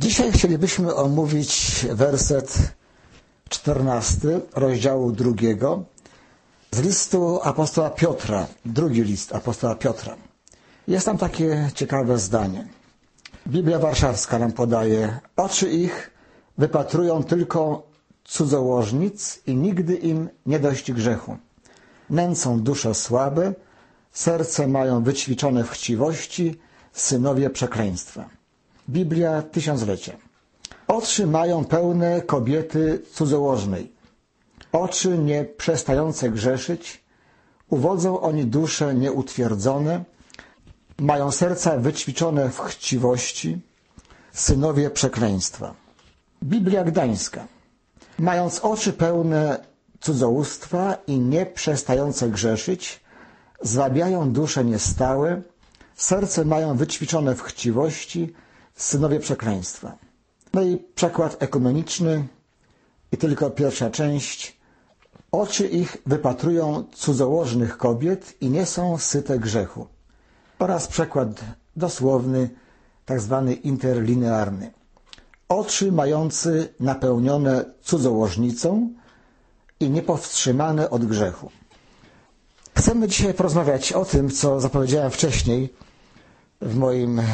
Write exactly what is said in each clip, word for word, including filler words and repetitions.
Dzisiaj chcielibyśmy omówić werset czternasty rozdziału drugiego z listu apostoła Piotra, drugi list apostoła Piotra. Jest tam takie ciekawe zdanie. Biblia Warszawska nam podaje: oczy ich wypatrują tylko cudzołożnic i nigdy im nie dość grzechu. Nęcą dusze słabe, serce mają wyćwiczone w chciwości, synowie przekleństwa. Biblia Tysiąclecia. Oczy mają pełne kobiety cudzołożnej. Oczy nie przestające grzeszyć, uwodzą oni dusze nieutwierdzone, mają serca wyćwiczone w chciwości, synowie przekleństwa. Biblia Gdańska. Mając oczy pełne cudzołóstwa i nie przestające grzeszyć, zwabiają dusze niestałe, serce mają wyćwiczone w chciwości, synowie przekleństwa. No i przekład ekumeniczny i tylko pierwsza część. Oczy ich wypatrują cudzołożnych kobiet i nie są syte grzechu. Oraz przekład dosłowny, tak zwany interlinearny. Oczy mający napełnione cudzołożnicą i niepowstrzymane od grzechu. Chcemy dzisiaj porozmawiać o tym, co zapowiedziałem wcześniej w moim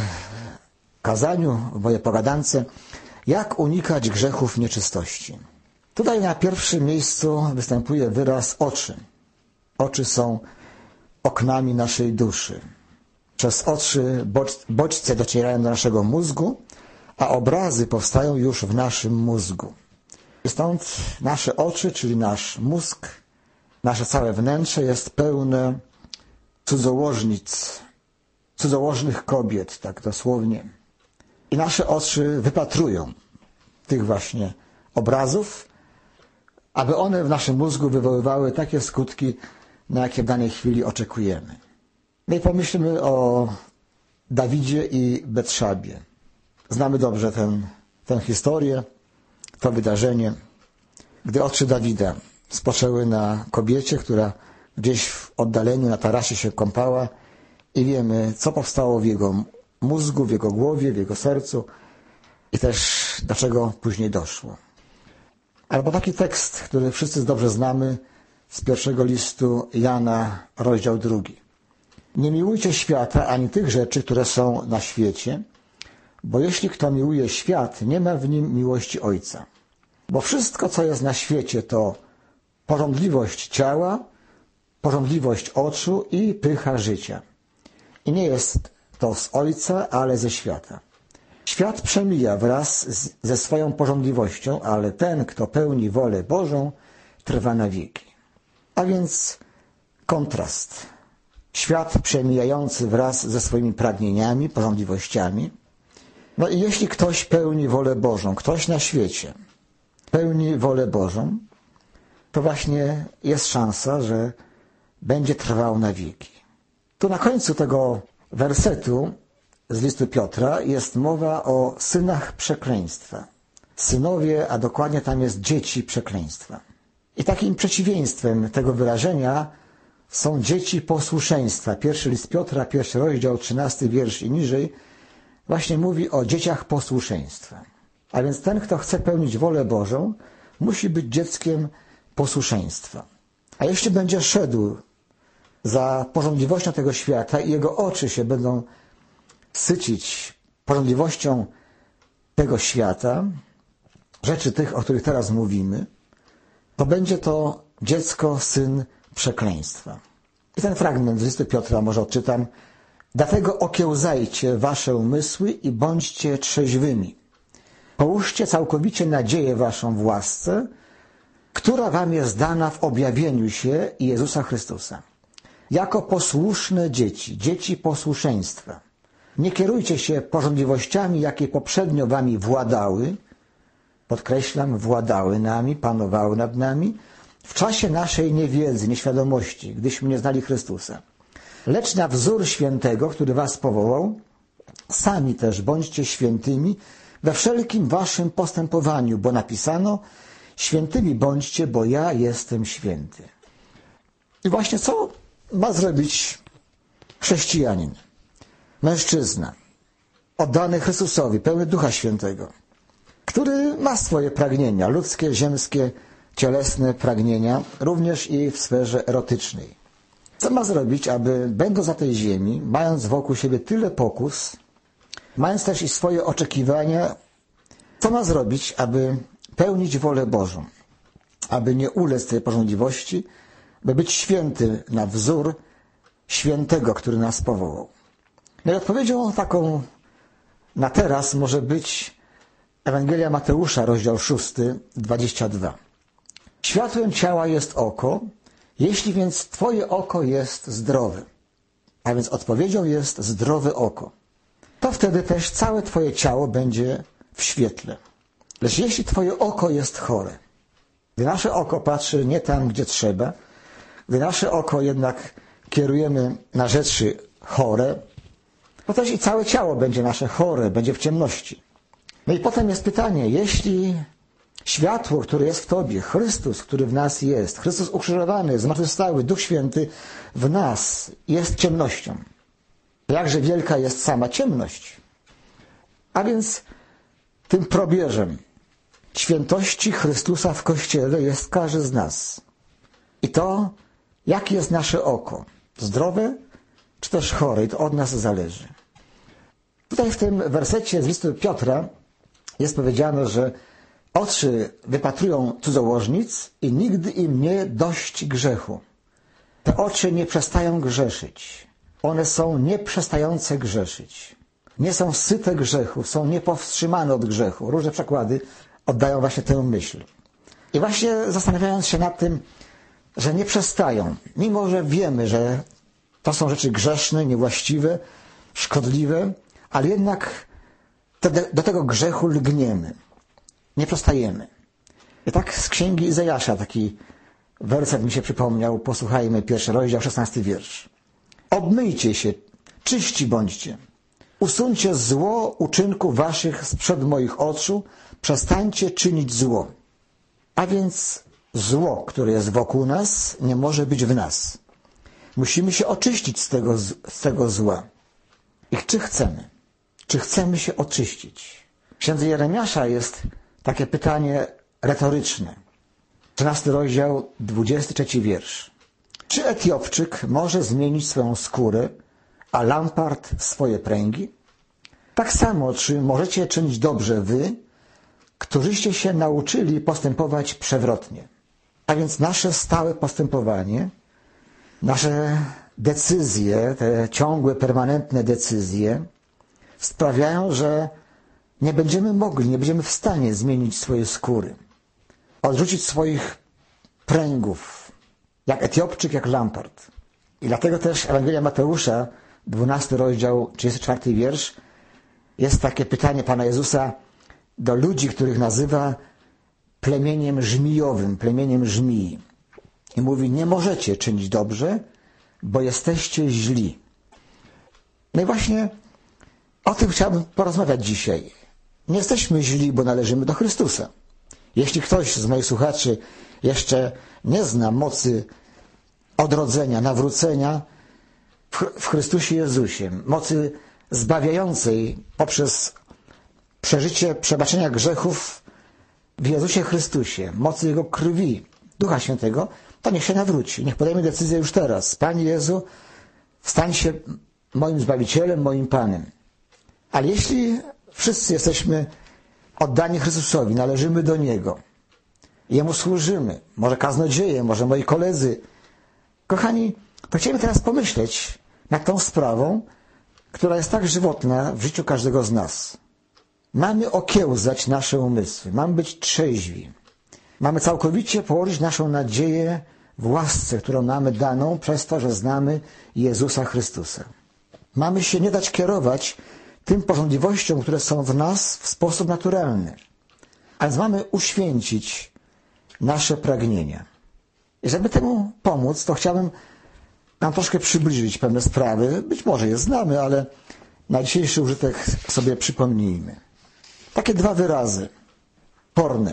kazaniu, w mojej pogadance, jak unikać grzechów nieczystości. Tutaj na pierwszym miejscu występuje wyraz oczy. Oczy są oknami naszej duszy. Przez oczy bodźce docierają do naszego mózgu, a obrazy powstają już w naszym mózgu. I stąd nasze oczy, czyli nasz mózg, nasze całe wnętrze jest pełne cudzołożnic, cudzołożnych kobiet, tak dosłownie. I nasze oczy wypatrują tych właśnie obrazów, aby one w naszym mózgu wywoływały takie skutki, na jakie w danej chwili oczekujemy. No i pomyślmy o Dawidzie i Betrzabie. Znamy dobrze ten, tę historię, to wydarzenie, gdy oczy Dawida spoczęły na kobiecie, która gdzieś w oddaleniu na tarasie się kąpała, i wiemy, co powstało w jego mózgu, w jego głowie, w jego sercu i też do czego później doszło. Albo taki tekst, który wszyscy dobrze znamy z pierwszego listu Jana, rozdział drugi. Nie miłujcie świata ani tych rzeczy, które są na świecie, bo jeśli kto miłuje świat, nie ma w nim miłości Ojca. Bo wszystko, co jest na świecie, to pożądliwość ciała, pożądliwość oczu i pycha życia. I nie jest to z Ojca, ale ze świata. Świat przemija wraz z, ze swoją pożądliwością, ale ten, kto pełni wolę Bożą, trwa na wieki. A więc kontrast. Świat przemijający wraz ze swoimi pragnieniami, pożądliwościami. No i jeśli ktoś pełni wolę Bożą, ktoś na świecie pełni wolę Bożą, to właśnie jest szansa, że będzie trwał na wieki. Tu na końcu tego wersetu z listu Piotra jest mowa o synach przekleństwa. Synowie, a dokładnie tam jest dzieci przekleństwa. I takim przeciwieństwem tego wyrażenia są dzieci posłuszeństwa. Pierwszy list Piotra, pierwszy rozdział, trzynasty wiersz i niżej, właśnie mówi o dzieciach posłuszeństwa. A więc ten, kto chce pełnić wolę Bożą, musi być dzieckiem posłuszeństwa. A jeśli będzie szedł za pożądliwością tego świata i jego oczy się będą sycić pożądliwością tego świata, rzeczy tych, o których teraz mówimy, to będzie to dziecko, syn przekleństwa. I ten fragment z listu Piotra może odczytam. Dlatego okiełzajcie wasze umysły i bądźcie trzeźwymi. Połóżcie całkowicie nadzieję waszą w łasce, która wam jest dana w objawieniu się Jezusa Chrystusa. Jako posłuszne dzieci, dzieci posłuszeństwa. Nie kierujcie się pożądliwościami, jakie poprzednio wami władały, podkreślam, władały nami, panowały nad nami, w czasie naszej niewiedzy, nieświadomości, gdyśmy nie znali Chrystusa. Lecz na wzór świętego, który was powołał, sami też bądźcie świętymi we wszelkim waszym postępowaniu, bo napisano: świętymi bądźcie, bo ja jestem święty. I właśnie co ma zrobić chrześcijanin, mężczyzna, oddany Chrystusowi, pełny Ducha Świętego, który ma swoje pragnienia, ludzkie, ziemskie, cielesne pragnienia, również i w sferze erotycznej. Co ma zrobić, aby będąc na tej ziemi, mając wokół siebie tyle pokus, mając też i swoje oczekiwania, co ma zrobić, aby pełnić wolę Bożą, aby nie ulec tej pożądliwości, by być święty na wzór świętego, który nas powołał. No i odpowiedzią taką na teraz może być Ewangelia Mateusza, rozdział szósty, dwadzieścia dwa. Światłem ciała jest oko, jeśli więc twoje oko jest zdrowe, a więc odpowiedzią jest zdrowe oko, to wtedy też całe twoje ciało będzie w świetle. Lecz jeśli twoje oko jest chore, gdy nasze oko patrzy nie tam, gdzie trzeba, gdy nasze oko jednak kierujemy na rzeczy chore, to też i całe ciało będzie nasze chore, będzie w ciemności. No i potem jest pytanie, jeśli światło, które jest w tobie, Chrystus, który w nas jest, Chrystus ukrzyżowany, zmartwychwstały, Duch Święty w nas jest ciemnością. Jakże wielka jest sama ciemność. A więc tym probierzem świętości Chrystusa w Kościele jest każdy z nas. I to, jakie jest nasze oko, zdrowe czy też chore, i to od nas zależy. Tutaj w tym wersecie z listu Piotra jest powiedziane, że oczy wypatrują cudzołożnic i nigdy im nie dość grzechu. Te oczy nie przestają grzeszyć. One są nieprzestające grzeszyć. Nie są syte grzechu, są niepowstrzymane od grzechu. Różne przekłady oddają właśnie tę myśl. I właśnie zastanawiając się nad tym, że nie przestają, mimo że wiemy, że to są rzeczy grzeszne, niewłaściwe, szkodliwe, ale jednak do tego grzechu lgniemy. Nie przestajemy. I tak z księgi Izajasza taki werset mi się przypomniał. Posłuchajmy, pierwszy rozdział, szesnasty wiersz. Obmyjcie się, czyści bądźcie. Usuńcie zło uczynku waszych sprzed moich oczu. Przestańcie czynić zło. A więc zło, które jest wokół nas, nie może być w nas. Musimy się oczyścić z tego, z tego zła. I czy chcemy? Czy chcemy się oczyścić? W księdze Jeremiasza jest takie pytanie retoryczne. trzynasty rozdział, dwudziesty trzeci wiersz. Czy Etiopczyk może zmienić swoją skórę, a Lampart swoje pręgi? Tak samo, czy możecie czynić dobrze wy, którzyście się nauczyli postępować przewrotnie? A więc nasze stałe postępowanie, nasze decyzje, te ciągłe, permanentne decyzje sprawiają, że nie będziemy mogli, nie będziemy w stanie zmienić swojej skóry, odrzucić swoich pręgów, jak Etiopczyk, jak Lampart. I dlatego też Ewangelia Mateusza, dwunasty rozdział, trzydziesty czwarty wiersz, jest takie pytanie Pana Jezusa do ludzi, których nazywa plemieniem żmijowym, plemieniem żmii. I mówi, nie możecie czynić dobrze, bo jesteście źli. No i właśnie o tym chciałbym porozmawiać dzisiaj. Nie jesteśmy źli, bo należymy do Chrystusa. Jeśli ktoś z moich słuchaczy jeszcze nie zna mocy odrodzenia, nawrócenia w Chrystusie Jezusie, mocy zbawiającej poprzez przeżycie przebaczenia grzechów w Jezusie Chrystusie, mocy Jego krwi, Ducha Świętego, to niech się nawróci, niech podejmie decyzję już teraz. Panie Jezu, stań się moim Zbawicielem, moim Panem. Ale jeśli wszyscy jesteśmy oddani Chrystusowi, należymy do Niego, Jemu służymy, może kaznodzieje, może moi koledzy, kochani, to chcielibyśmy teraz pomyśleć nad tą sprawą, która jest tak żywotna w życiu każdego z nas. Mamy okiełzać nasze umysły, mamy być trzeźwi. Mamy całkowicie położyć naszą nadzieję w łasce, którą mamy daną przez to, że znamy Jezusa Chrystusa. Mamy się nie dać kierować tym pożądliwościom, które są w nas w sposób naturalny. A więc mamy uświęcić nasze pragnienia. I żeby temu pomóc, to chciałbym nam troszkę przybliżyć pewne sprawy. Być może je znamy, ale na dzisiejszy użytek sobie przypomnijmy. Takie dwa wyrazy. Porne.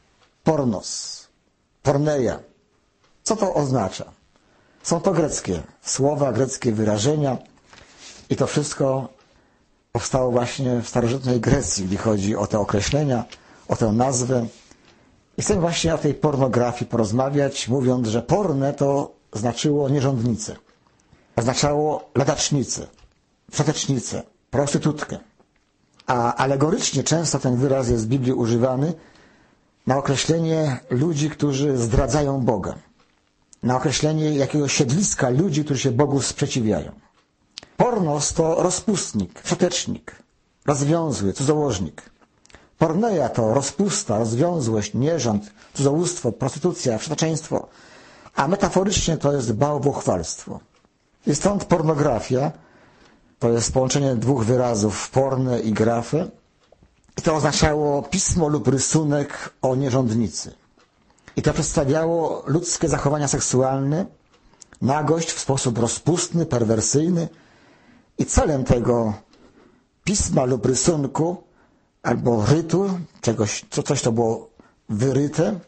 Pornos. Porneia. Co to oznacza? Są to greckie słowa, greckie wyrażenia i to wszystko powstało właśnie w starożytnej Grecji, gdy chodzi o te określenia, o tę nazwę. I chcę właśnie o tej pornografii porozmawiać, mówiąc, że porne to znaczyło nierządnicę. Oznaczało ladacznicę, przetecznicę, prostytutkę. A alegorycznie często ten wyraz jest w Biblii używany na określenie ludzi, którzy zdradzają Boga. Na określenie jakiegoś siedliska ludzi, którzy się Bogu sprzeciwiają. Pornos to rozpustnik, przetecznik, rozwiązły, cudzołożnik. Porneia to rozpusta, rozwiązłość, nierząd, cudzołóstwo, prostytucja, przeteczeństwo. A metaforycznie to jest bałwochwalstwo. I stąd pornografia to jest połączenie dwóch wyrazów, porne i grafę. I to oznaczało pismo lub rysunek o nierządnicy. I to przedstawiało ludzkie zachowania seksualne, nagość w sposób rozpustny, perwersyjny. I celem tego pisma lub rysunku, albo rytu, czegoś, co coś to było wyryte,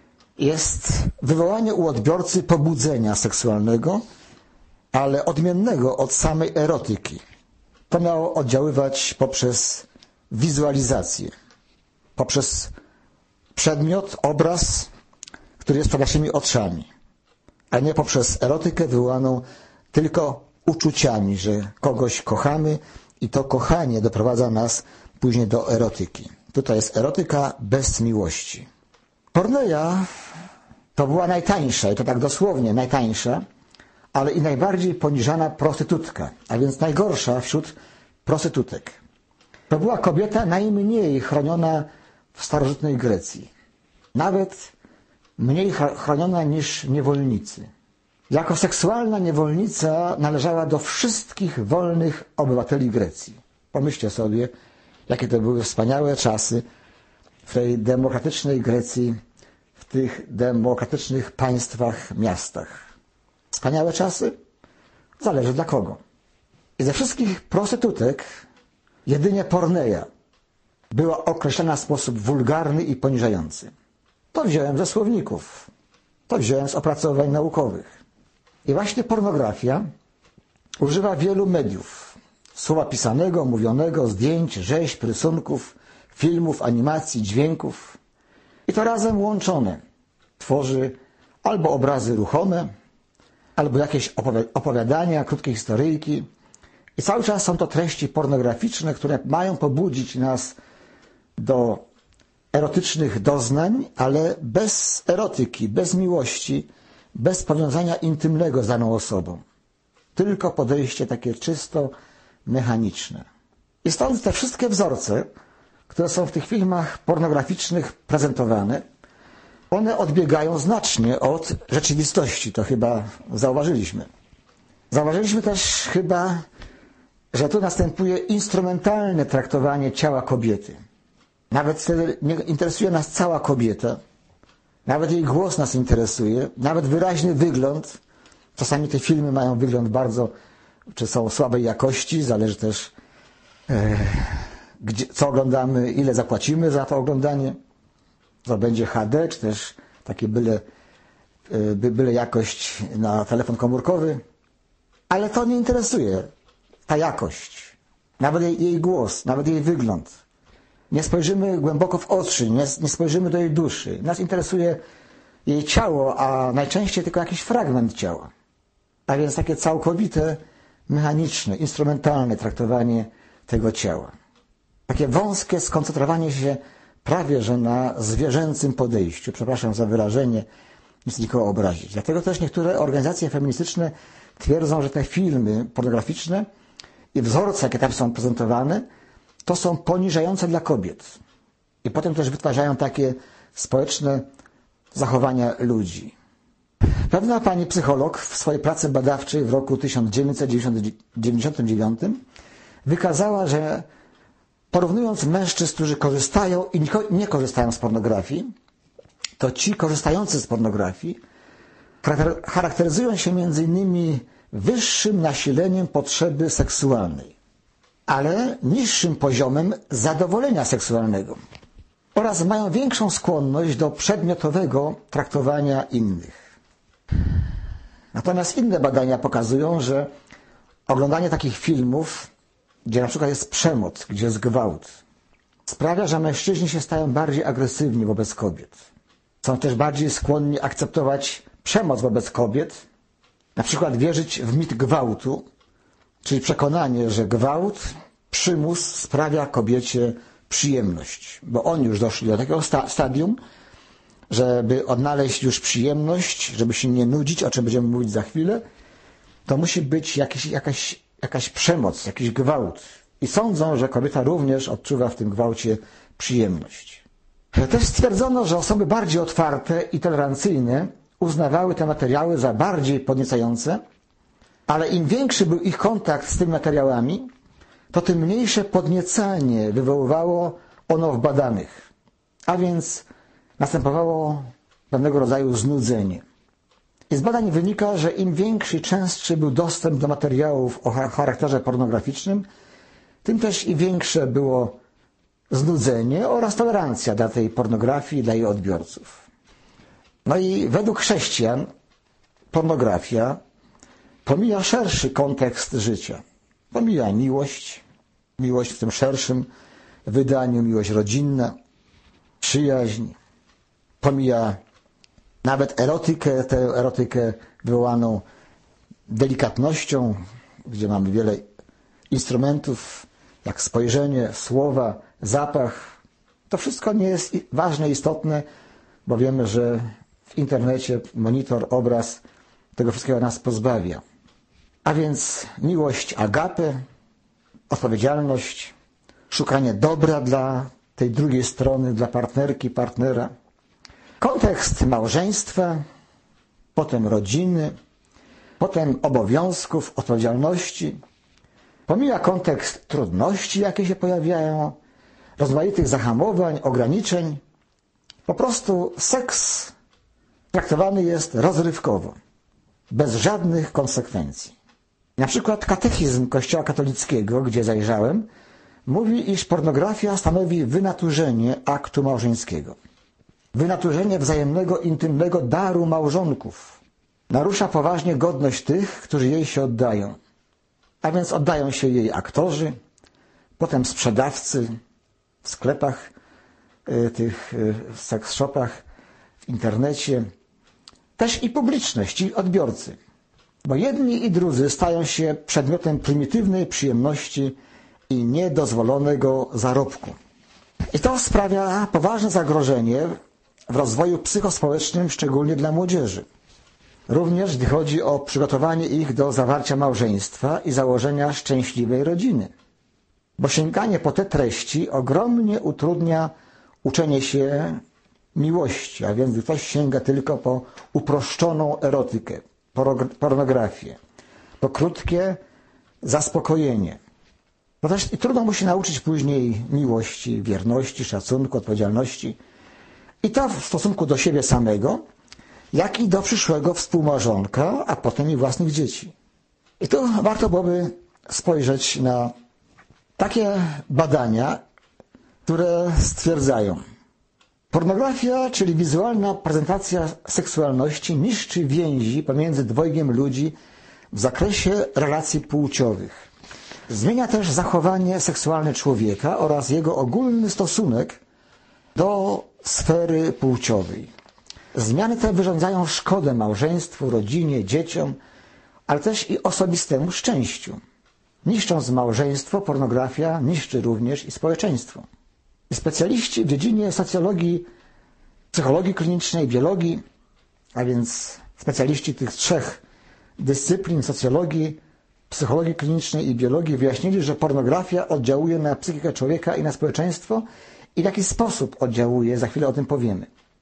jest wywołanie u odbiorcy pobudzenia seksualnego, ale odmiennego od samej erotyki. To miało oddziaływać poprzez wizualizację, poprzez przedmiot, obraz, który jest przed naszymi oczami, a nie poprzez erotykę wywołaną tylko uczuciami, że kogoś kochamy i to kochanie doprowadza nas później do erotyki. Tutaj jest erotyka bez miłości. Porneia to była najtańsza, i to tak dosłownie najtańsza, ale i najbardziej poniżana prostytutka, a więc najgorsza wśród prostytutek. To była kobieta najmniej chroniona w starożytnej Grecji. Nawet mniej chroniona niż niewolnicy. Jako seksualna niewolnica należała do wszystkich wolnych obywateli Grecji. Pomyślcie sobie, jakie to były wspaniałe czasy w tej demokratycznej Grecji, w tych demokratycznych państwach, miastach. Wspaniałe czasy? Zależy dla kogo. I ze wszystkich prostytutek jedynie porneia była określana w sposób wulgarny i poniżający. To wziąłem ze słowników. To wziąłem z opracowań naukowych. I właśnie pornografia używa wielu mediów. Słowa pisanego, mówionego, zdjęć, rzeźb, rysunków, filmów, animacji, dźwięków. I to razem łączone tworzy albo obrazy ruchome, albo jakieś opowiadania, krótkie historyjki. I cały czas są to treści pornograficzne, które mają pobudzić nas do erotycznych doznań, ale bez erotyki, bez miłości, bez powiązania intymnego z daną osobą. Tylko podejście takie czysto mechaniczne. I stąd te wszystkie wzorce, które są w tych filmach pornograficznych prezentowane, one odbiegają znacznie od rzeczywistości. To chyba zauważyliśmy. Zauważyliśmy też chyba, że tu następuje instrumentalne traktowanie ciała kobiety. Nawet wtedy nie interesuje nas cała kobieta, nawet jej głos nas interesuje, nawet wyraźny wygląd. Czasami te filmy mają wygląd bardzo, czy są słabej jakości, zależy też e, gdzie, co oglądamy, ile zapłacimy za to oglądanie. To będzie H D, czy też takie byle, e, byle jakość na telefon komórkowy. Ale to nie interesuje, ta jakość, nawet jej, jej głos, nawet jej wygląd. Nie spojrzymy głęboko w oczy, nie, nie spojrzymy do jej duszy. Nas interesuje jej ciało, a najczęściej tylko jakiś fragment ciała. A więc takie całkowite, mechaniczne, instrumentalne traktowanie tego ciała. Takie wąskie skoncentrowanie się prawie że na zwierzęcym podejściu. Przepraszam za wyrażenie, nie chcę nikogo obrazić. Dlatego też niektóre organizacje feministyczne twierdzą, że te filmy pornograficzne i wzorce, jakie tam są prezentowane, to są poniżające dla kobiet. I potem też wytwarzają takie społeczne zachowania ludzi. Pewna pani psycholog w swojej pracy badawczej w roku tysiąc dziewięćset dziewięćdziesiątym dziewiątym wykazała, że porównując mężczyzn, którzy korzystają i nie korzystają z pornografii, to ci korzystający z pornografii charakteryzują się między innymi wyższym nasileniem potrzeby seksualnej, ale niższym poziomem zadowolenia seksualnego oraz mają większą skłonność do przedmiotowego traktowania innych. Natomiast inne badania pokazują, że oglądanie takich filmów gdzie na przykład jest przemoc, gdzie jest gwałt, sprawia, że mężczyźni się stają bardziej agresywni wobec kobiet. Są też bardziej skłonni akceptować przemoc wobec kobiet, na przykład wierzyć w mit gwałtu, czyli przekonanie, że gwałt, przymus sprawia kobiecie przyjemność, bo oni już doszli do takiego sta- stadium, żeby odnaleźć już przyjemność, żeby się nie nudzić, o czym będziemy mówić za chwilę, to musi być jakiś, jakaś, jakaś przemoc, jakiś gwałt. I sądzą, że kobieta również odczuwa w tym gwałcie przyjemność. Też stwierdzono, że osoby bardziej otwarte i tolerancyjne uznawały te materiały za bardziej podniecające, ale im większy był ich kontakt z tymi materiałami, to tym mniejsze podniecanie wywoływało ono w badanych. A więc następowało pewnego rodzaju znudzenie. I z badań wynika, że im większy i częstszy był dostęp do materiałów o charakterze pornograficznym, tym też i większe było znudzenie oraz tolerancja dla tej pornografii, dla jej odbiorców. No i według chrześcijan pornografia pomija szerszy kontekst życia. Pomija miłość, miłość w tym szerszym wydaniu, miłość rodzinna, przyjaźń. Pomija nawet erotykę, tę erotykę wywołaną delikatnością, gdzie mamy wiele instrumentów, jak spojrzenie, słowa, zapach. To wszystko nie jest ważne, istotne, bo wiemy, że w internecie monitor, obraz tego wszystkiego nas pozbawia. A więc miłość agape, odpowiedzialność, szukanie dobra dla tej drugiej strony, dla partnerki, partnera. Kontekst małżeństwa, potem rodziny, potem obowiązków, odpowiedzialności. Pomija kontekst trudności, jakie się pojawiają, rozmaitych zahamowań, ograniczeń. Po prostu seks traktowany jest rozrywkowo, bez żadnych konsekwencji. Na przykład katechizm Kościoła katolickiego, gdzie zajrzałem, mówi, iż pornografia stanowi wynaturzenie aktu małżeńskiego. Wynaturzenie wzajemnego, intymnego daru małżonków. Narusza poważnie godność tych, którzy jej się oddają. A więc oddają się jej aktorzy, potem sprzedawcy w sklepach, y, tych y, sex shopach, w internecie. Też i publiczność, i odbiorcy. Bo jedni i drudzy stają się przedmiotem prymitywnej przyjemności i niedozwolonego zarobku. I to sprawia poważne zagrożenie w rozwoju psychospołecznym, szczególnie dla młodzieży. Również gdy chodzi o przygotowanie ich do zawarcia małżeństwa i założenia szczęśliwej rodziny. Bo sięganie po te treści ogromnie utrudnia uczenie się miłości, a więc gdy ktoś sięga tylko po uproszczoną erotykę, pornografię, po krótkie zaspokojenie. To też i trudno mu się nauczyć później miłości, wierności, szacunku, odpowiedzialności. I to w stosunku do siebie samego, jak i do przyszłego współmałżonka, a potem i własnych dzieci. I tu warto byłoby spojrzeć na takie badania, które stwierdzają: pornografia, czyli wizualna prezentacja seksualności, niszczy więzi pomiędzy dwojgiem ludzi w zakresie relacji płciowych. Zmienia też zachowanie seksualne człowieka oraz jego ogólny stosunek do sfery płciowej. Zmiany te wyrządzają szkodę małżeństwu, rodzinie, dzieciom, ale też i osobistemu szczęściu. Niszcząc małżeństwo, pornografia niszczy również i społeczeństwo. I specjaliści w dziedzinie socjologii, psychologii klinicznej, biologii, a więc specjaliści tych trzech dyscyplin, socjologii, psychologii klinicznej i biologii, wyjaśnili, że pornografia oddziałuje na psychikę człowieka i na społeczeństwo i w jaki sposób oddziałuje, za chwilę o tym powiemy.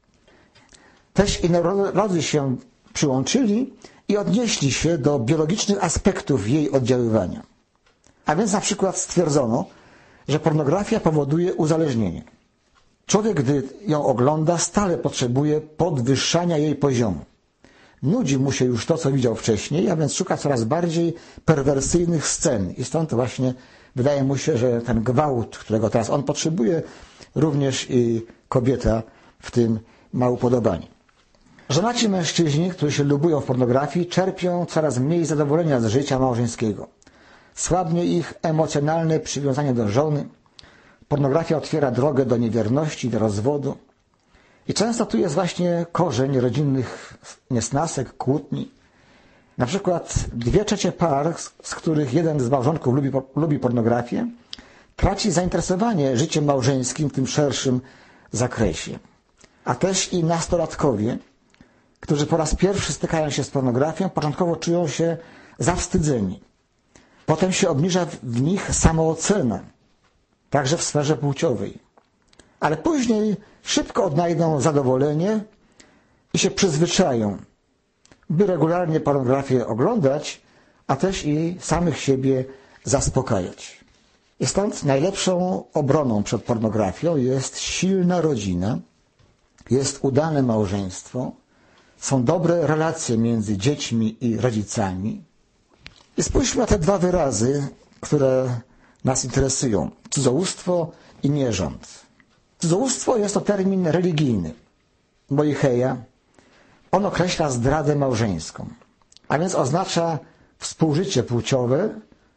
Też i neurolodzy się przyłączyli i odnieśli się do biologicznych aspektów jej oddziaływania. A więc na przykład stwierdzono, że pornografia powoduje uzależnienie. Człowiek, gdy ją ogląda, stale potrzebuje podwyższania jej poziomu. Nudzi mu się już to, co widział wcześniej, a więc szuka coraz bardziej perwersyjnych scen. I stąd właśnie wydaje mu się, że ten gwałt, którego teraz on potrzebuje, również i kobieta w tym ma upodobanie. Żonaci mężczyźni, którzy się lubują w pornografii, czerpią coraz mniej zadowolenia z życia małżeńskiego. słabnie ich emocjonalne przywiązanie do żony, pornografia otwiera drogę do niewierności, do rozwodu i często tu jest właśnie korzeń rodzinnych niesnasek, kłótni. Na przykład dwie trzecie par, z których jeden z małżonków lubi, lubi pornografię, traci zainteresowanie życiem małżeńskim w tym szerszym zakresie. A też i nastolatkowie, którzy po raz pierwszy stykają się z pornografią, początkowo czują się zawstydzeni. Potem się obniża w nich samoocena, także w sferze płciowej. Ale później szybko odnajdą zadowolenie i się przyzwyczają, by regularnie pornografię oglądać, a też i samych siebie zaspokajać. I stąd najlepszą obroną przed pornografią jest silna rodzina, jest udane małżeństwo, są dobre relacje między dziećmi i rodzicami. I spójrzmy na te dwa wyrazy, które nas interesują. Cudzołóstwo i nierząd. Cudzołóstwo jest to termin religijny, moicheia. On określa zdradę małżeńską, a więc oznacza współżycie płciowe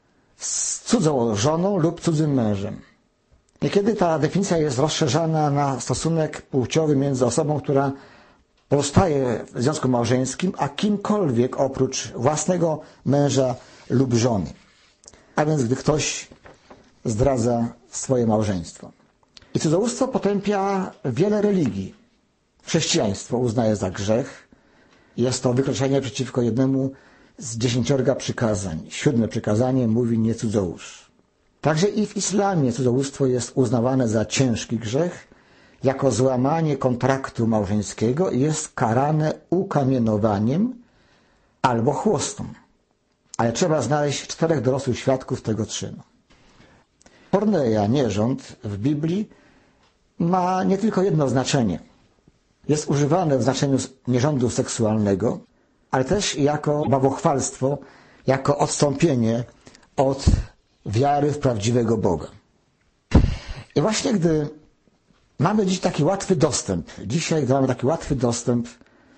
z cudzą żoną lub cudzym mężem. Niekiedy ta definicja jest rozszerzana na stosunek płciowy między osobą, która pozostaje w związku małżeńskim, a kimkolwiek oprócz własnego męża lub żony. A więc gdy ktoś zdradza swoje małżeństwo. I cudzołóstwo potępia wiele religii. Chrześcijaństwo uznaje za grzech. Jest to wykroczenie przeciwko jednemu z dziesięciorga przykazań. Siódme przykazanie mówi: nie cudzołóż. Także i w islamie cudzołóstwo jest uznawane za ciężki grzech, jako złamanie kontraktu małżeńskiego i jest karane ukamienowaniem albo chłostą. Ale trzeba znaleźć czterech dorosłych świadków tego czynu. Porneia, nierząd w Biblii ma nie tylko jedno znaczenie. Jest używane w znaczeniu nierządu seksualnego, ale też jako bałwochwalstwo, jako odstąpienie od wiary w prawdziwego Boga. I właśnie gdy mamy dziś taki łatwy dostęp, dzisiaj gdy mamy taki łatwy dostęp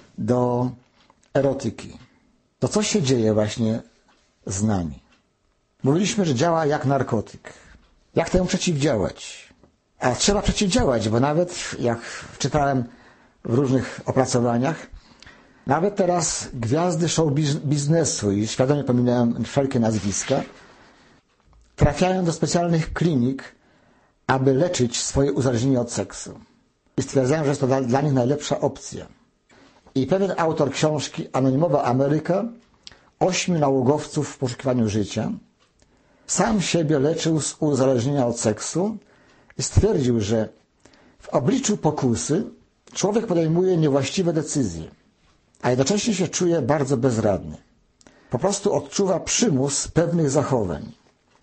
do erotyki, to co się dzieje właśnie z nami? Mówiliśmy, że działa jak narkotyk. Jak temu przeciwdziałać? A trzeba przeciwdziałać, bo nawet jak czytałem w różnych opracowaniach, nawet teraz gwiazdy show biznesu, i świadomie pominąłem wszelkie nazwiska, trafiają do specjalnych klinik, aby leczyć swoje uzależnienie od seksu. I stwierdzają, że jest to dla, dla nich najlepsza opcja. I pewien autor książki Anonimowa Ameryka, ośmiu nałogowców w poszukiwaniu życia, sam siebie leczył z uzależnienia od seksu i stwierdził, że w obliczu pokusy człowiek podejmuje niewłaściwe decyzje, a jednocześnie się czuje bardzo bezradny. Po prostu odczuwa przymus pewnych zachowań.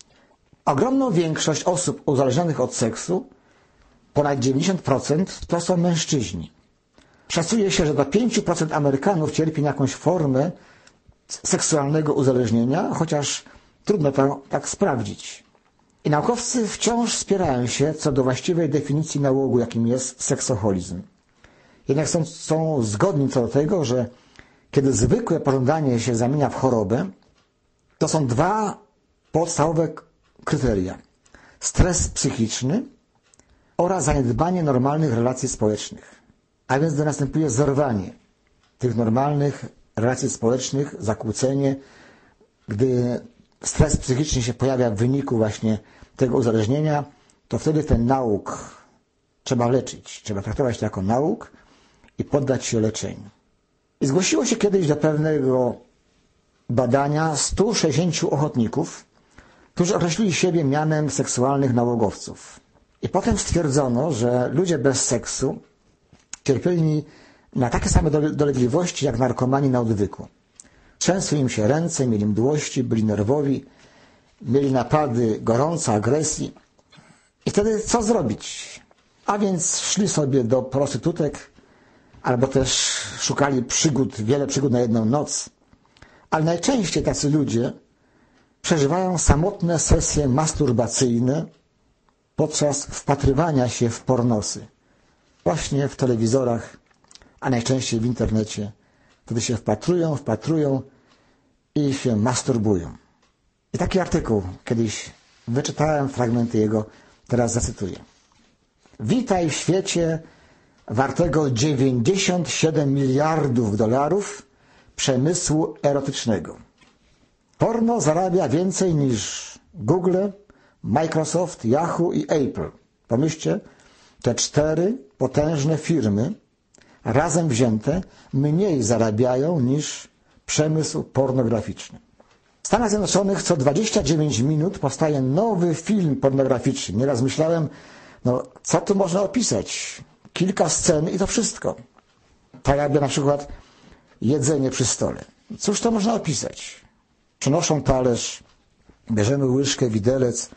Ogromną większość osób uzależnionych od seksu, ponad dziewięćdziesiąt procent, to są mężczyźni. Szacuje się, że do pięć procent Amerykanów cierpi na jakąś formę seksualnego uzależnienia, chociaż trudno to tak sprawdzić. I naukowcy wciąż spierają się co do właściwej definicji nałogu, jakim jest seksoholizm. Jednak są, są zgodni co do tego, że kiedy zwykłe pożądanie się zamienia w chorobę, to są dwa podstawowe kryteria. Stres psychiczny oraz zaniedbanie normalnych relacji społecznych. A więc gdy następuje zerwanie tych normalnych relacji społecznych, zakłócenie, gdy stres psychiczny się pojawia w wyniku właśnie tego uzależnienia, to wtedy ten nauk trzeba leczyć. Trzeba traktować to jako nauk i poddać się leczeniu. I zgłosiło się kiedyś do pewnego badania stu sześćdziesięciu ochotników, którzy określili siebie mianem seksualnych nałogowców. I potem stwierdzono, że ludzie bez seksu cierpieli na takie same dolegliwości jak narkomani na odwyku. Trzęsły im się ręce, mieli mdłości, byli nerwowi, mieli napady gorąca, agresji. I wtedy co zrobić? A więc szli sobie do prostytutek, albo też szukali przygód, wiele przygód na jedną noc. Ale najczęściej tacy ludzie przeżywają samotne sesje masturbacyjne podczas wpatrywania się w pornosy. Właśnie w telewizorach, a najczęściej w internecie. Wtedy się wpatrują, wpatrują i się masturbują. I taki artykuł kiedyś wyczytałem, fragmenty jego, teraz zacytuję. Witaj w świecie wartego dziewięćdziesiąt siedem miliardów dolarów przemysłu erotycznego. Porno zarabia więcej niż Google, Microsoft, Yahoo i Apple. Pomyślcie, te cztery potężne firmy razem wzięte mniej zarabiają niż przemysł pornograficzny. W Stanach Zjednoczonych co dwadzieścia dziewięć minut powstaje nowy film pornograficzny. Nieraz myślałem, no co tu można opisać? Kilka scen i to wszystko. Tak jakby na przykład jedzenie przy stole. Cóż to można opisać? Przynoszą talerz, bierzemy łyżkę, widelec,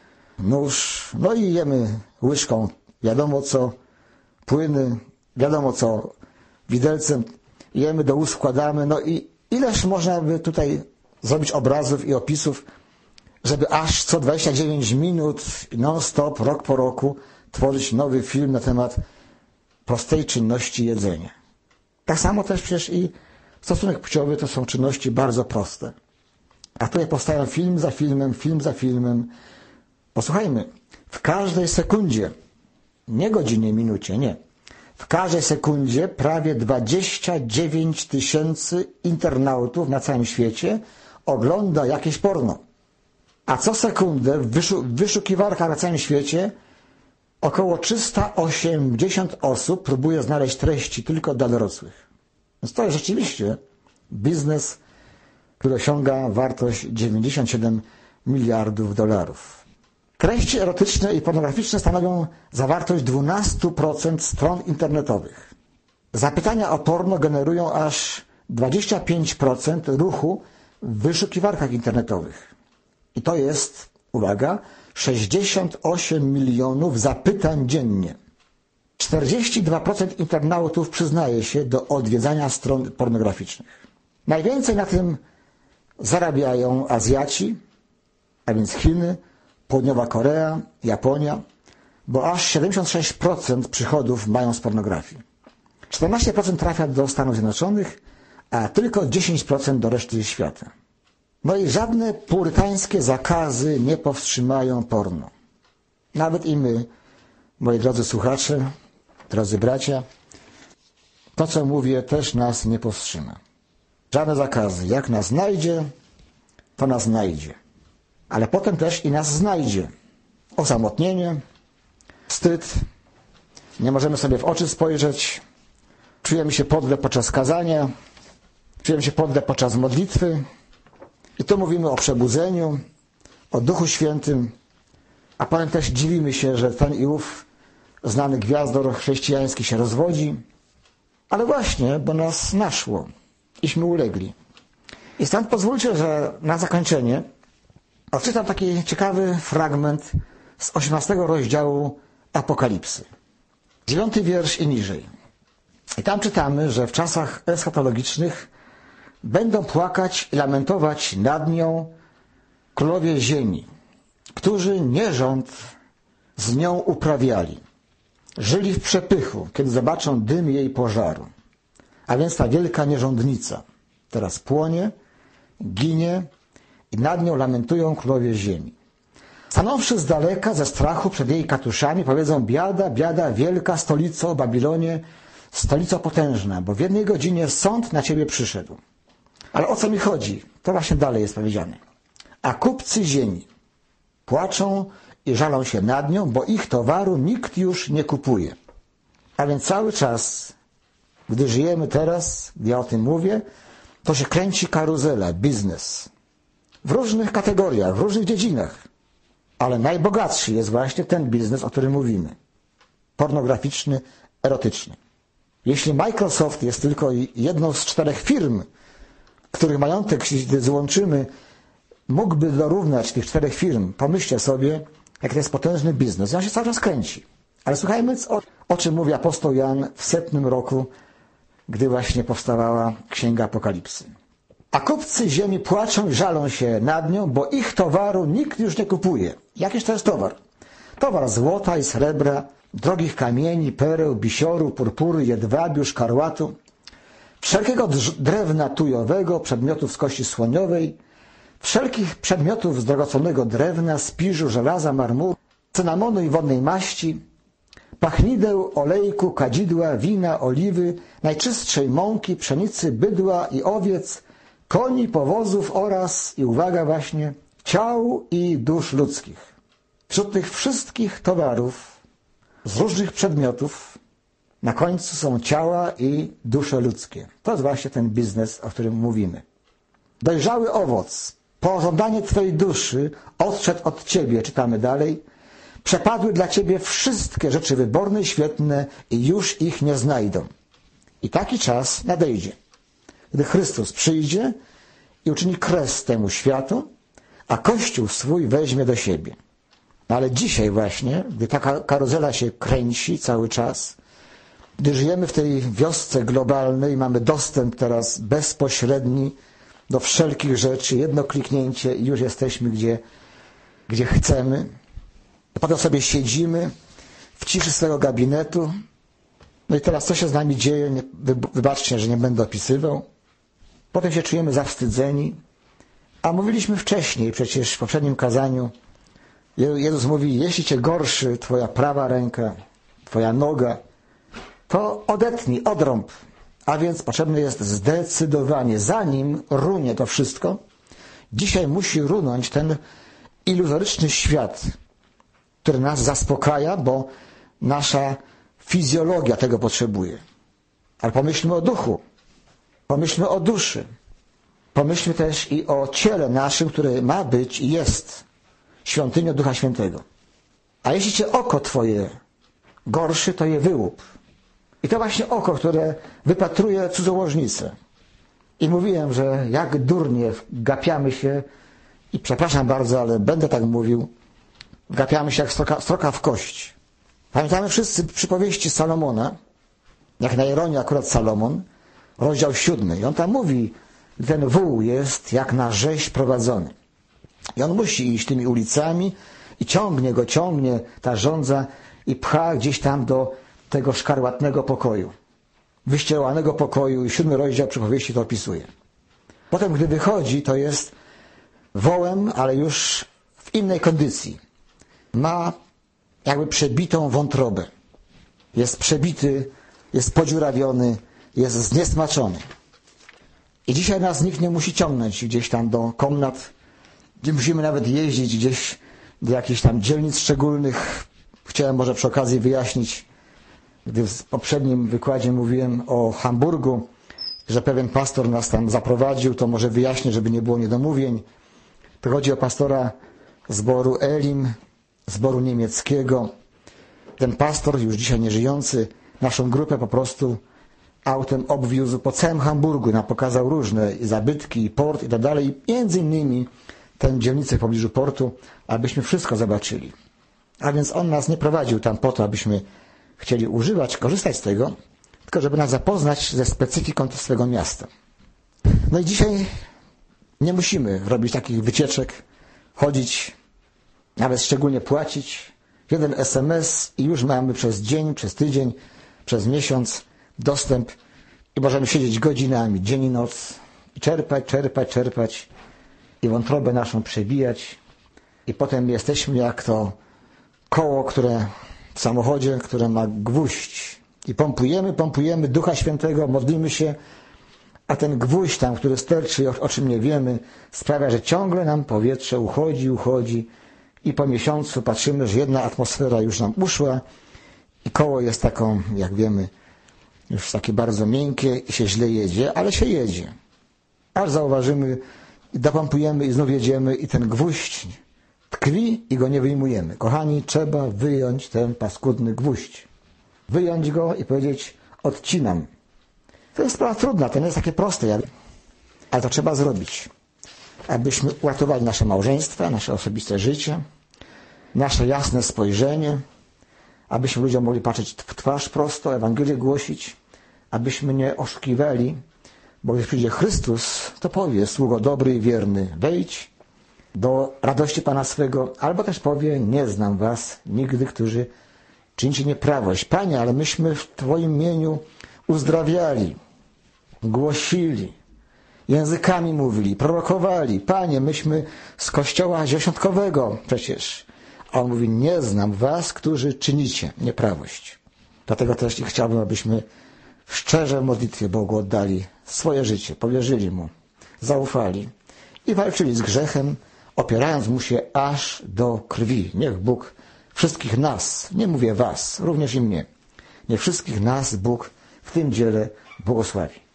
nóż, no i jemy łyżką. Wiadomo co, płyny, wiadomo co, widelcem jemy, do ust wkładamy. No i ileż można by tutaj zrobić obrazów i opisów, żeby aż co dwadzieścia dziewięć minut non-stop, rok po roku tworzyć nowy film na temat prostej czynności jedzenia. Tak samo też przecież i stosunek płciowy to są czynności bardzo proste. A tutaj powstają film za filmem, film za filmem. Posłuchajmy, w każdej sekundzie, nie godzinie, minucie, nie. W każdej sekundzie prawie dwadzieścia dziewięć tysięcy internautów na całym świecie ogląda jakieś porno. A co sekundę w wyszu- wyszukiwarkach na całym świecie około trzysta osiemdziesiąt osób próbuje znaleźć treści tylko dla dorosłych. Więc to jest rzeczywiście biznes, który osiąga wartość dziewięćdziesiąt siedem miliardów dolarów. Treści erotyczne i pornograficzne stanowią zawartość dwanaście procent stron internetowych. Zapytania o porno generują aż dwadzieścia pięć procent ruchu w wyszukiwarkach internetowych. I to jest, uwaga, sześćdziesiąt osiem milionów zapytań dziennie. czterdzieści dwa procent internautów przyznaje się do odwiedzania stron pornograficznych. Najwięcej na tym zarabiają Azjaci, a więc Chiny, Południowa Korea, Japonia, bo aż siedemdziesiąt sześć procent przychodów mają z pornografii. czternaście procent trafia do Stanów Zjednoczonych, a tylko dziesięć procent do reszty świata. No i żadne purytańskie zakazy nie powstrzymają porno. Nawet i my, moi drodzy słuchacze, drodzy bracia, to co mówię też nas nie powstrzyma. Żadne zakazy. Jak nas znajdzie, to nas znajdzie. Ale potem też i nas znajdzie. Osamotnienie, wstyd, nie możemy sobie w oczy spojrzeć, czujemy się podle podczas kazania, czujemy się podle podczas modlitwy. I tu mówimy o przebudzeniu, o Duchu Świętym, a potem też dziwimy się, że ten i ów znany gwiazdor chrześcijański się rozwodzi. Ale właśnie, bo nas naszło, iśmy ulegli. I stąd pozwólcie, że na zakończenie odczytam taki ciekawy fragment z osiemnastego rozdziału Apokalipsy. Dziewiąty wiersz i niżej. I tam czytamy, że w czasach eschatologicznych będą płakać i lamentować nad nią królowie ziemi, którzy nierząd z nią uprawiali. Żyli w przepychu, kiedy zobaczą dym jej pożaru. A więc ta wielka nierządnica teraz płonie, ginie i nad nią lamentują królowie ziemi. Stanąwszy z daleka ze strachu przed jej katuszami, powiedzą: biada, biada, wielka stolico, Babilonie, stolico potężna, bo w jednej godzinie sąd na ciebie przyszedł. Ale o co mi chodzi? To właśnie dalej jest powiedziane. A kupcy ziemi płaczą i żalą się nad nią, bo ich towaru nikt już nie kupuje. A więc cały czas, gdy żyjemy teraz, gdy ja o tym mówię, to się kręci karuzela, biznes. W różnych kategoriach, w różnych dziedzinach. Ale najbogatszy jest właśnie ten biznes, o którym mówimy. Pornograficzny, erotyczny. Jeśli Microsoft jest tylko jedną z czterech firm, których majątek, jeśli złączymy, mógłby dorównać tych czterech firm, pomyślcie sobie, jak to jest potężny biznes. I on się cały czas kręci. Ale słuchajmy, o, o czym mówi apostoł Jan w setnym roku, gdy właśnie powstawała Księga Apokalipsy. A kupcy ziemi płaczą i żalą się nad nią, bo ich towaru nikt już nie kupuje. Jakiż to jest towar? Towar złota i srebra, drogich kamieni, pereł, bisioru, purpury, jedwabiu, szkarłatu, wszelkiego drewna tujowego, przedmiotów z kości słoniowej, wszelkich przedmiotów z drogocennego drewna, spiżu, żelaza, marmuru, cynamonu i wodnej maści, pachnideł, olejku, kadzidła, wina, oliwy, najczystszej mąki, pszenicy, bydła i owiec, koni, powozów oraz, i uwaga właśnie, ciał i dusz ludzkich. Wśród tych wszystkich towarów z różnych przedmiotów na końcu są ciała i dusze ludzkie. To jest właśnie ten biznes, o którym mówimy. Dojrzały owoc, pożądanie Twojej duszy odszedł od Ciebie, czytamy dalej, przepadły dla Ciebie wszystkie rzeczy wyborne i świetne i już ich nie znajdą. I taki czas nadejdzie, gdy Chrystus przyjdzie i uczyni kres temu światu, a Kościół swój weźmie do siebie. No ale dzisiaj właśnie, gdy ta karuzela się kręci cały czas, gdy żyjemy w tej wiosce globalnej, mamy dostęp teraz bezpośredni do wszelkich rzeczy, jedno kliknięcie i już jesteśmy gdzie, gdzie chcemy. Potem sobie siedzimy w ciszy swego gabinetu. No i teraz co się z nami dzieje? Nie, wybaczcie, że nie będę opisywał. Potem się czujemy zawstydzeni. A mówiliśmy wcześniej, przecież w poprzednim kazaniu, Jezus mówi, jeśli cię gorszy twoja prawa ręka, twoja noga, to odetnij, odrąb. A więc potrzebne jest zdecydowanie, zanim runie to wszystko, dzisiaj musi runąć ten iluzoryczny świat, który nas zaspokaja, bo nasza fizjologia tego potrzebuje. Ale pomyślmy o duchu, pomyślmy o duszy, pomyślmy też i o ciele naszym, które ma być i jest świątynią Ducha Świętego. A jeśli cię oko twoje gorszy, to je wyłup. I to właśnie oko, które wypatruje cudzołożnicę. I mówiłem, że jak durnie gapiamy się, i przepraszam bardzo, ale będę tak mówił, gapiamy się jak stroka, stroka w kość. Pamiętamy wszyscy przypowieści Salomona, jak na ironię akurat Salomon, rozdział siódmy. I on tam mówi, ten wół jest jak na rzeź prowadzony. I on musi iść tymi ulicami i ciągnie go, ciągnie ta żądza i pcha gdzieś tam do tego szkarłatnego pokoju. Wyściełanego pokoju i siódmy rozdział przypowieści to opisuje. Potem, gdy wychodzi, to jest wołem, ale już w innej kondycji. Ma jakby przebitą wątrobę. Jest przebity, jest podziurawiony, jest zniesmaczony. I dzisiaj nas nikt nie musi ciągnąć gdzieś tam do komnat, gdzie musimy nawet jeździć gdzieś do jakichś tam dzielnic szczególnych. Chciałem może przy okazji wyjaśnić, gdy w poprzednim wykładzie mówiłem o Hamburgu, że pewien pastor nas tam zaprowadził, to może wyjaśnię, żeby nie było niedomówień. To chodzi o pastora zboru Elim, zboru niemieckiego. Ten pastor, już dzisiaj nieżyjący, naszą grupę po prostu autem obwiózł po całym Hamburgu, nam pokazał różne zabytki, i port i tak dalej. Między innymi tę dzielnicę w pobliżu portu, abyśmy wszystko zobaczyli. A więc on nas nie prowadził tam po to, abyśmy chcieli używać, korzystać z tego, tylko żeby nas zapoznać ze specyfiką swego miasta. No i dzisiaj nie musimy robić takich wycieczek, chodzić, nawet szczególnie płacić. Jeden es em es i już mamy przez dzień, przez tydzień, przez miesiąc dostęp i możemy siedzieć godzinami, dzień i noc i czerpać, czerpać, czerpać i wątrobę naszą przebijać i potem jesteśmy jak to koło, które w samochodzie, które ma gwóźdź i pompujemy, pompujemy Ducha Świętego, modlimy się, a ten gwóźdź tam, który sterczy, o, o czym nie wiemy, sprawia, że ciągle nam powietrze uchodzi, uchodzi i po miesiącu patrzymy, że jedna atmosfera już nam uszła i koło jest taką, jak wiemy, już takie bardzo miękkie i się źle jedzie, ale się jedzie. Aż zauważymy, i dopompujemy i znów jedziemy i ten gwóźdź tkwi i go nie wyjmujemy. Kochani, trzeba wyjąć ten paskudny gwóźdź. Wyjąć go i powiedzieć, odcinam. To jest sprawa trudna, to nie jest takie proste, ale to trzeba zrobić. Abyśmy uratowali nasze małżeństwa, nasze osobiste życie, nasze jasne spojrzenie, abyśmy ludziom mogli patrzeć w twarz prosto, Ewangelię głosić, abyśmy nie oszukiwali, bo gdy przyjdzie Chrystus, to powie, sługo dobry i wierny, wejdź do radości Pana swego, albo też powie, nie znam was nigdy, którzy czynicie nieprawość. Panie, ale myśmy w Twoim imieniu uzdrawiali, głosili językami mówili, prorokowali. Panie, myśmy z kościoła dziesiątkowego przecież. A on mówi, nie znam was, którzy czynicie nieprawość. Dlatego też i chciałbym, abyśmy szczerze w modlitwie Bogu oddali swoje życie, powierzyli Mu, zaufali i walczyli z grzechem, opierając Mu się aż do krwi. Niech Bóg wszystkich nas, nie mówię was, również i mnie, niech wszystkich nas Bóg w tym dziele błogosławi.